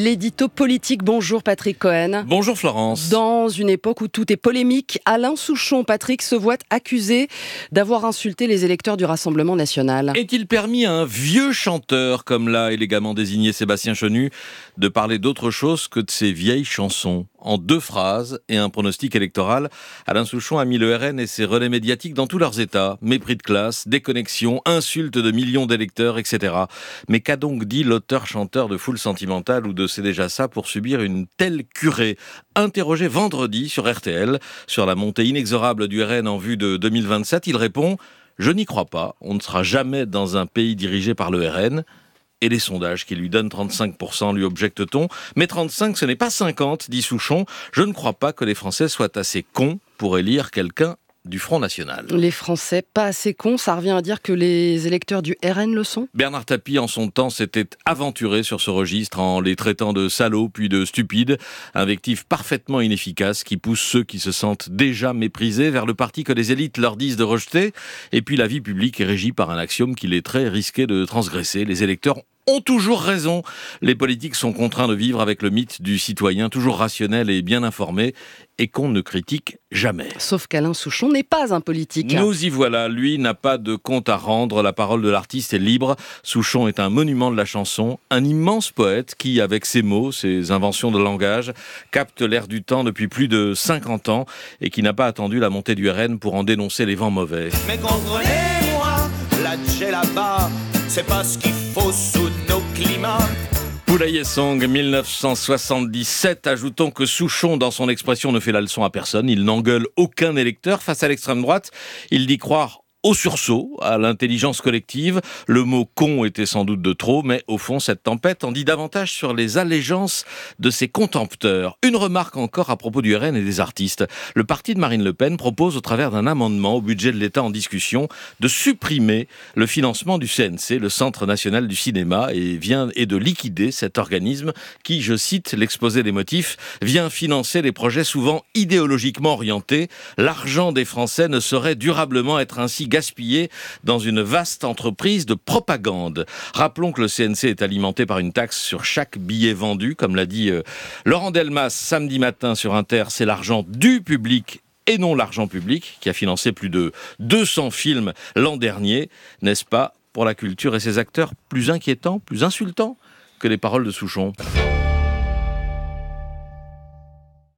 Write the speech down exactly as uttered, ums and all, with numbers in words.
L'édito politique. Bonjour Patrick Cohen. Bonjour Florence. Dans une époque où tout est polémique, Alain Souchon, Patrick, se voit accusé d'avoir insulté les électeurs du Rassemblement national. Est-il permis à un vieux chanteur, comme l'a élégamment désigné Sébastien Chenu, de parler d'autre chose que de ses vieilles chansons ? En deux phrases et un pronostic électoral, Alain Souchon a mis le R N et ses relais médiatiques dans tous leurs états. Mépris de classe, déconnexion, insultes de millions d'électeurs, et cetera. Mais qu'a donc dit l'auteur-chanteur de Foule Sentimentale ou de C'est déjà ça pour subir une telle curée ? Interrogé vendredi sur R T L sur la montée inexorable du R N en vue de deux mille vingt-sept, il répond « Je n'y crois pas, on ne sera jamais dans un pays dirigé par le R N ». Et les sondages qui lui donnent trente-cinq pour cent, lui objecte-t-on. Mais trente-cinq, ce n'est pas cinquante, dit Souchon. Je ne crois pas que les Français soient assez cons pour élire quelqu'un du Front National. Les Français, pas assez cons, ça revient à dire que les électeurs du R N le sont ? Bernard Tapie, en son temps, s'était aventuré sur ce registre en les traitant de salauds puis de stupides. Invectif parfaitement inefficace qui pousse ceux qui se sentent déjà méprisés vers le parti que les élites leur disent de rejeter. Et puis la vie publique est régie par un axiome qu'il est très risqué de transgresser. Les électeurs ont toujours raison. Les politiques sont contraints de vivre avec le mythe du citoyen toujours rationnel et bien informé et qu'on ne critique jamais. Sauf qu'Alain Souchon n'est pas un politique. Nous y voilà. Lui n'a pas de compte à rendre. La parole de l'artiste est libre. Souchon est un monument de la chanson, un immense poète qui, avec ses mots, ses inventions de langage, capte l'air du temps depuis plus de cinquante ans et qui n'a pas attendu la montée du R N pour en dénoncer les vents mauvais. Mais comprenez-moi, là j'ai là-bas, c'est pas ce qu'il faut sous nos climats. Poulailler Song, dix-neuf cent soixante-dix-sept. Ajoutons que Souchon, dans son expression, ne fait la leçon à personne. Il n'engueule aucun électeur. Face à l'extrême droite, il dit croire au sursaut, à l'intelligence collective. Le mot « con » était sans doute de trop, mais au fond, cette tempête en dit davantage sur les allégeances de ses contempteurs. Une remarque encore à propos du R N et des artistes. Le parti de Marine Le Pen propose, au travers d'un amendement au budget de l'État en discussion, de supprimer le financement du C N C, le Centre national du cinéma, et vient et de liquider cet organisme qui, je cite l'exposé des motifs, vient financer des projets souvent idéologiquement orientés. L'argent des Français ne saurait durablement être ainsi gaspillé dans une vaste entreprise de propagande. Rappelons que le C N C est alimenté par une taxe sur chaque billet vendu. Comme l'a dit euh, Laurent Delmas samedi matin sur Inter, c'est l'argent du public et non l'argent public qui a financé plus de deux cents films l'an dernier. N'est-ce pas, pour la culture et ses acteurs, plus inquiétant, plus insultant que les paroles de Souchon ?